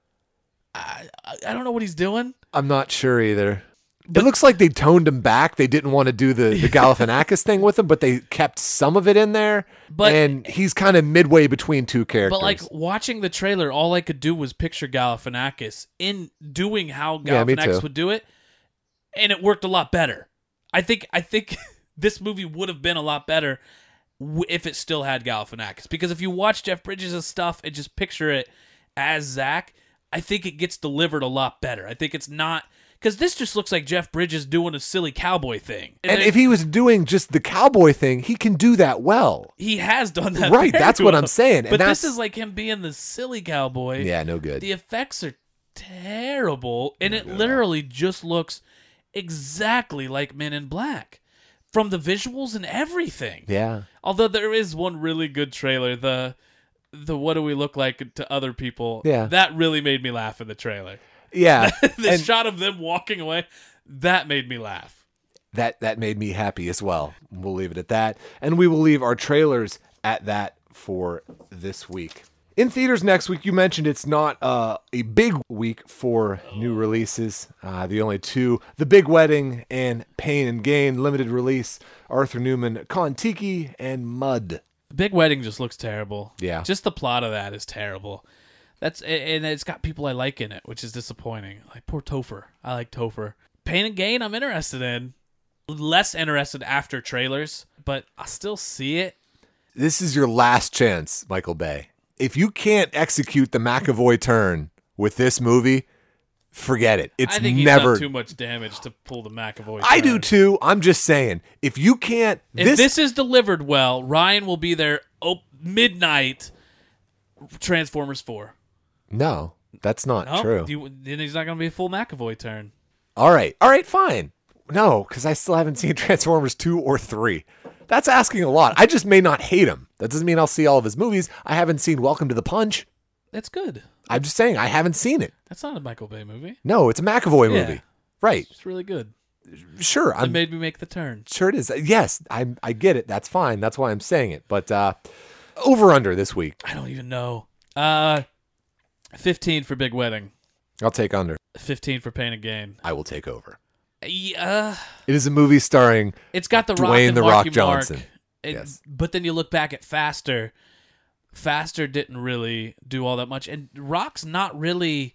I, I I don't know what he's doing. I'm not sure either. It looks like they toned him back. They didn't want to do the, the Galifianakis thing with him, but they kept some of it in there. But- and he's kind of midway between two characters. But like watching the trailer, all I could do was picture Galifianakis in doing how Yeah, me Galifianakis too. would do it, and it worked a lot better. I think I think this movie would have been a lot better w- if it still had Galifianakis. Because if you watch Jeff Bridges' stuff and just picture it as Zach, I think it gets delivered a lot better. I think it's not. Because this just looks like Jeff Bridges doing a silly cowboy thing. and then if he was doing just the cowboy thing, he can do that well. he has done that. Right, very that's what well. I'm saying, and But that's- this is like him being the silly cowboy. Yeah, no good. The effects are terrible, and it literally just looks exactly like Men in Black from the visuals and everything. Yeah. Although there is one really good trailer, the the what do we look like to other people? Yeah. That really made me laugh in the trailer. Yeah. the and shot of them walking away, that made me laugh. that that made me happy as well. We'll leave it at that. And we will leave our trailers at that for this week. In theaters next week, you mentioned it's not uh, a big week for new releases. Uh, the only two, The Big Wedding and Pain and Gain, limited release, Arthur Newman, Kon-Tiki, and Mud. Big Wedding just looks terrible. Yeah. Just the plot of that is terrible. That's and it's got people I like in it, which is disappointing. Like poor Topher. I like Topher. Pain and Gain, I'm interested in. Less interested after trailers, but I'll still see it. This is your last chance, Michael Bay. If you can't execute the McAvoy turn with this movie, forget it. It's I think he's never done too much damage to pull the McAvoy turn. I do too. I'm just saying, if you can't, If this, this is delivered well, Ryan will be there oh, midnight. Transformers four. no, that's not No, true. you, then he's not going to be a full McAvoy turn. All right, all right, fine. No, because I still haven't seen Transformers two or three. That's asking a lot. I just may not hate him. That doesn't mean I'll see all of his movies. I haven't seen Welcome to the Punch. That's good. I'm just saying I haven't seen it. That's not a Michael Bay movie. No, it's a McAvoy Yeah. movie. Right. It's really good. Sure. It I'm made me make the turn. sure it is. Yes, I I get it. That's fine. That's why I'm saying it. But uh, over under this week. I don't even know. Uh, fifteen for Big Wedding. I'll take under. fifteen for Pain and Gain. I will take over. Yeah, It is a movie starring it's got the Rock Dwayne and The Marky Rock Johnson. Mark. And- Yes. But then you look back at Faster. Faster didn't really do all that much, and Rock's not really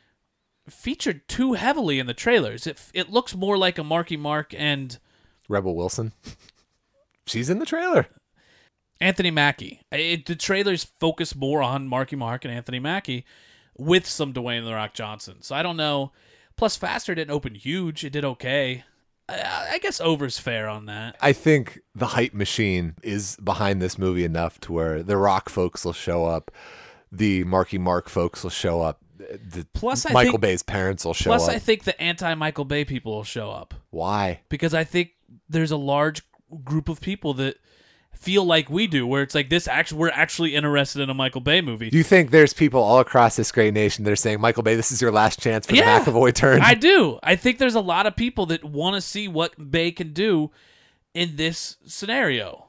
featured too heavily in the trailers. It it looks more like a Marky Mark and Rebel Wilson. She's in the trailer. Anthony Mackie. It, the trailers focus more on Marky Mark and Anthony Mackie with some Dwayne The Rock Johnson. So I don't know. Plus, Faster didn't open huge. It did okay. I, I guess over's fair on that. I think the hype machine is behind this movie enough to where the Rock folks will show up, the Marky Mark folks will show up, the Plus, I Michael think, Bay's parents will show plus up. I think the anti-Michael Bay people will show up. Why? Because I think there's a large group of people that feel like we do, where it's like this actually we're actually interested in a Michael Bay movie. Do you think there's people all across this great nation that are saying, Michael Bay, this is your last chance for Yeah. the McAvoy turn? I do. I think there's a lot of people that want to see what Bay can do in this scenario.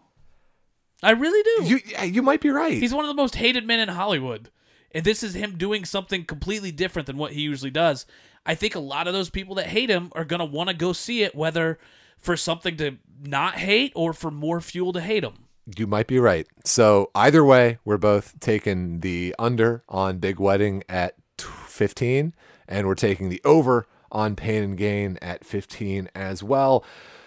I really do. You yeah, you might be right. He's one of the most hated men in Hollywood. And this is him doing something completely different than what he usually does. I think a lot of those people that hate him are going to want to go see it, whether for something to not hate or for more fuel to hate him. You might be right. So either way, we're both taking the under on Big Wedding at fifteen, and we're taking the over on Pain and Gain at fifteen as well.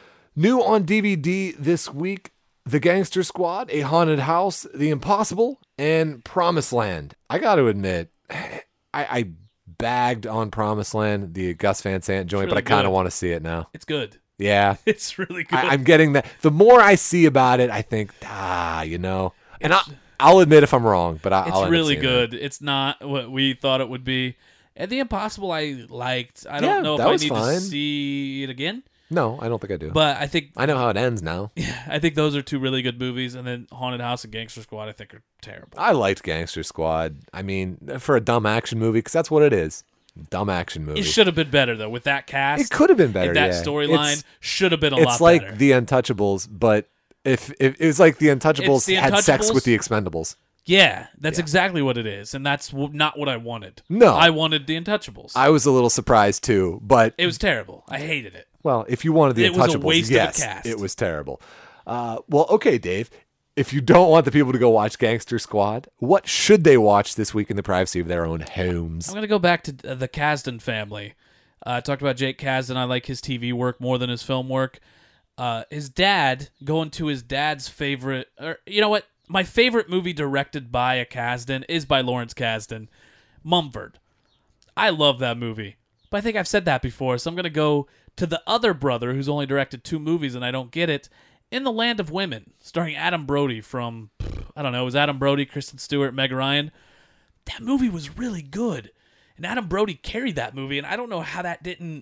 New on D V D this week, The Gangster Squad, A Haunted House, The Impossible, and Promised Land. I got to admit, I, I bagged on Promised Land, the Gus Van Sant joint, really but I kind of good. want to see it now. It's good. Yeah. It's really good. I, I'm getting that. The more I see about it, I think, ah, you know. And I, I'll admit if I'm wrong, but I, it's I'll end up really seeing good. It's not what we thought it would be. And The Impossible I liked. I don't Yeah, know if that I was need fine. to see it again. that. No, I don't think I do. But I think I know how it ends now. I think those are two really good movies. And then Haunted House and Gangster Squad I think are terrible. I liked Gangster Squad. I mean, for a dumb action movie, because that's what it is. Dumb action movie. It should have been better though with that cast. It could have been better. And that yeah. storyline It's- should have been a It's lot like better. The Untouchables, but if, if it was like The Untouchables The had sex Untouchables? with The Expendables. Yeah, that's Yeah. exactly what it is, and that's w- not what I wanted. No. I wanted The Untouchables. I was a little surprised too, but it was terrible. I hated it. well, if you wanted The It was Untouchables, a waste of a yes, cast. it was terrible. Uh, well, okay, Dave. If you don't want the people to go watch Gangster Squad, what should they watch this week in the privacy of their own homes? I'm gonna go back to uh, the Kasdan family. Uh, I talked about Jake Kasdan. I like his T V work more than his film work. Uh, his dad, going to his dad's favorite, or you know what? My favorite movie directed by a Kasdan is by Lawrence Kasdan, Mumford. I love that movie, but I think I've said that before, so I'm gonna go to the other brother who's only directed two movies and I don't get it. In the Land of Women, starring Adam Brody from, I don't know, it was Adam Brody, Kristen Stewart, Meg Ryan. That movie was really good. And Adam Brody carried that movie, and I don't know how that didn't...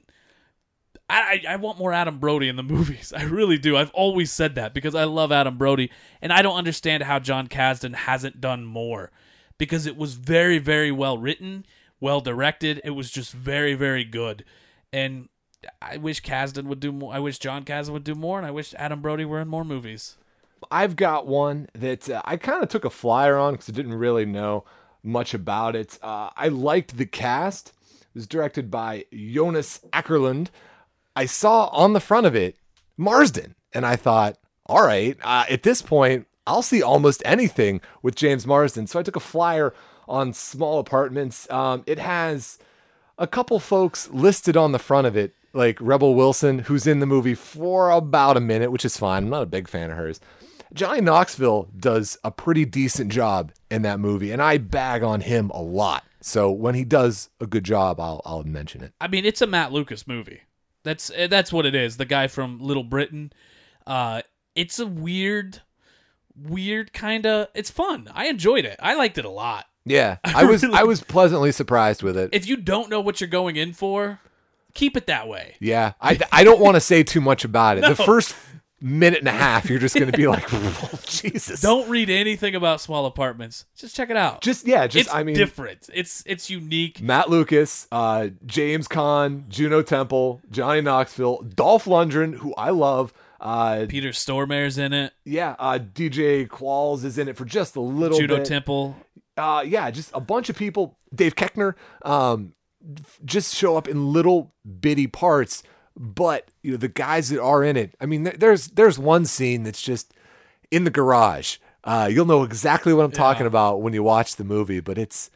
I, I I want more Adam Brody in the movies. I really do. I've always said that because I love Adam Brody, and I don't understand how John Kasdan hasn't done more because it was very, very well written, well directed. It was just very, very good. And I wish Kasdan would do more. I wish John Kasdan would do more, and I wish Adam Brody were in more movies. I've got one that uh, I kind of took a flyer on because I didn't really know much about it. Uh, I liked the cast. It was directed by Jonas Ackerlund. I saw on the front of it Marsden, and I thought, all right, uh, at this point, I'll see almost anything with James Marsden. So I took a flyer on Small Apartments. Um, it has a couple folks listed on the front of it, like Rebel Wilson, who's in the movie for about a minute, which is fine. I'm not a big fan of hers. Johnny Knoxville does a pretty decent job in that movie, and I bag on him a lot. So when he does a good job, I'll I'll mention it. I mean, it's a Matt Lucas movie. That's that's what it is. The guy from Little Britain. Uh, it's a weird, weird kind of. It's fun. I enjoyed it. I liked it a lot. Yeah, I was I was pleasantly surprised with it. If you don't know what you're going in for, keep it that way. Yeah, I, I don't want to say too much about it. No. The first minute and a half, you're just going to be like, oh, Jesus. Don't read anything about Small Apartments. Just check it out. Just, yeah, just, it's I mean. different. It's it's unique. Matt Lucas, uh, James Caan, Juno Temple, Johnny Knoxville, Dolph Lundgren, who I love. Uh, Peter Stormare's in it. Yeah, uh, D J Qualls is in it for just a little Juno bit. Temple. Uh, yeah, just a bunch of people. Dave Keckner um, just show up in little bitty parts. But you know the guys that are in it. I mean, there's there's one scene that's just in the garage. Uh, you'll know exactly what I'm Yeah. talking about when you watch the movie. But it's,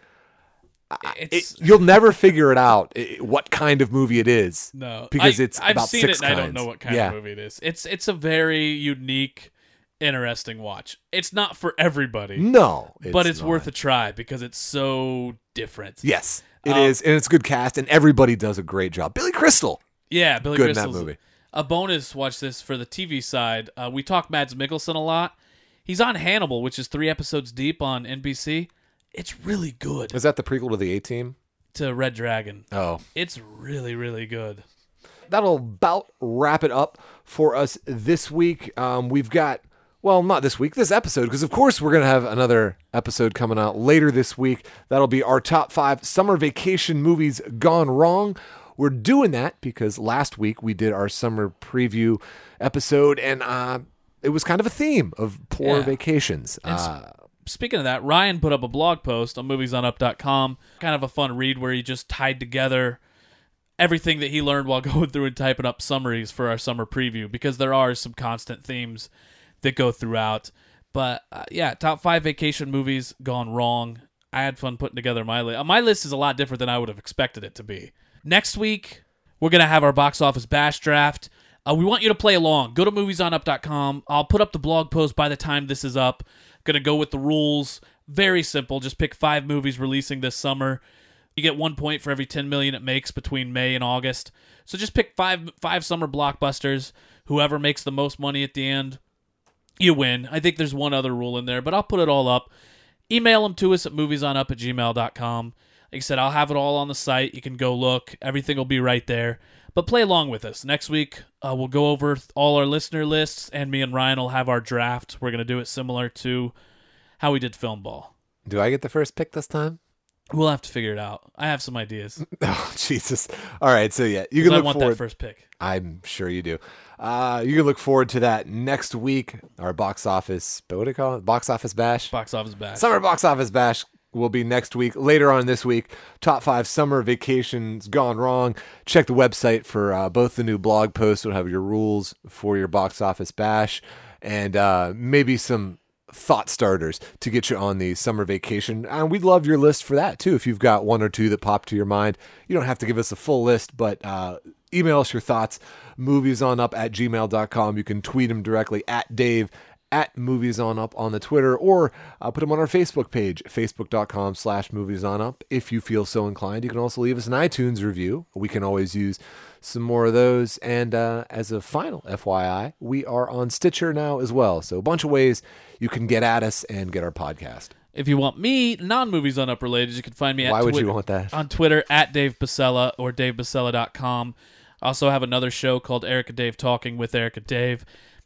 It's it, you'll never figure it out it, what kind of movie it is. no because I, it's I've about seen six it and I don't kinds. know what kind Yeah. of movie it is. It's it's a very unique, interesting watch. It's not for everybody, No, but it's not. worth a try because it's so different. Yes, it Um, is, and it's a good cast, and everybody does a great job. Billy Crystal, Yeah, Billy good in that Crystal's movie. a bonus. Watch this for the T V side. Uh, we talk Mads Mikkelsen a lot. He's on Hannibal, which is three episodes deep on N B C. It's really good. Is that the prequel to the A-Team? To Red Dragon. Oh, It's really, really good. that'll about wrap it up for us this week. Um, we've got, well, not this week, this episode, because of course we're going to have another episode coming out later this week. That'll be our top five summer vacation movies gone wrong. We're doing that because last week we did our summer preview episode, and uh, it was kind of a theme of poor Yeah. vacations. And s- Uh, Speaking of that, Ryan put up a blog post on movies on up dot com. Kind of a fun read where he just tied together everything that he learned while going through and typing up summaries for our summer preview, because there are some constant themes that go throughout. But uh, yeah, top five vacation movies gone wrong. I had fun putting together my list. My list is a lot different than I would have expected it to be. Next week, we're going to have our box office bash draft. Uh, we want you to play along. Go to movies on up dot com. I'll put up the blog post by the time this is up. Going to go with the rules. Very simple. Just pick five movies releasing this summer. You get one point for every ten million it makes between May and August. So just pick five five summer blockbusters. Whoever makes the most money at the end, you win. I think there's one other rule in there, but I'll put it all up. Email them to us at moviesonup at gmail dot com. Like I said, I'll have it all on the site. You can go look. Everything will be right there. But play along with us. Next week, uh, we'll go over all our listener lists, and me and Ryan will have our draft. We're going to do it similar to how we did Film Ball. do I get the first pick this time? We'll have to figure it out. I have some ideas. Oh, Jesus. All right, so yeah, you 'Cause can I look want forward. that first pick. I'm sure you do. Uh, you can look forward to that next week. Our box office, what do you call it? Box office bash? Box office bash. Summer box office bash will be next week. Later on this week, top five summer vacations gone wrong. Check the website for uh, both the new blog posts. Will have your rules for your box office bash, and uh, maybe some thought starters to get you on the summer vacation. And we'd love your list for that too. If you've got one or two that pop to your mind, you don't have to give us a full list, but uh, email us your thoughts. Moviesonup at gmail dot com. You can tweet them directly at Dave at Moviesonup on the Twitter, or uh, put them on our Facebook page, facebook dot com slash moviesonup. If you feel so inclined, you can also leave us an iTunes review. We can always use some more of those. And uh, as a final F Y I, we are on Stitcher now as well. So a bunch of ways you can get at us and get our podcast. If you want me, non-movies on up related, you can find me at Why would Twitter, you want that? on Twitter at Dave Basella or dave basella dot com. I also have another show called Eric and Dave Talking with Eric and Dave.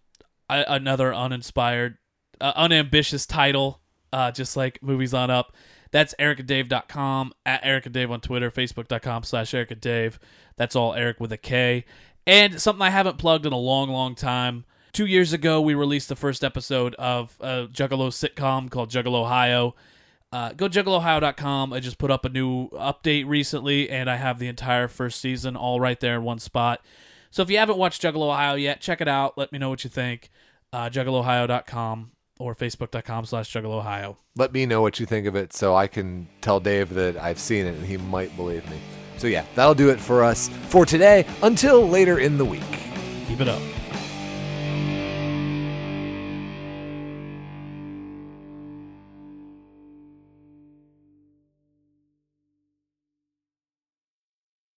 I, another uninspired, uh, unambitious title, uh, just like Movies on Up. That's eric and dave dot com, at Eric and Dave on Twitter, facebook dot com slash Eric and Dave. That's all Eric with a K. And something I haven't plugged in a long, long time. Two years ago, we released the first episode of a Juggalo sitcom called Juggalo Ohio. Uh, go juggalo ohio dot com. I just put up a new update recently, and I have the entire first season all right there in one spot. So if you haven't watched Juggalo Ohio yet, check it out. Let me know what you think. Uh, juggalo ohio dot com. or facebook.com slash Juggle Ohio. Let me know what you think of it so I can tell Dave that I've seen it and he might believe me. So yeah, that'll do it for us for today. Until later in the week. Keep it up.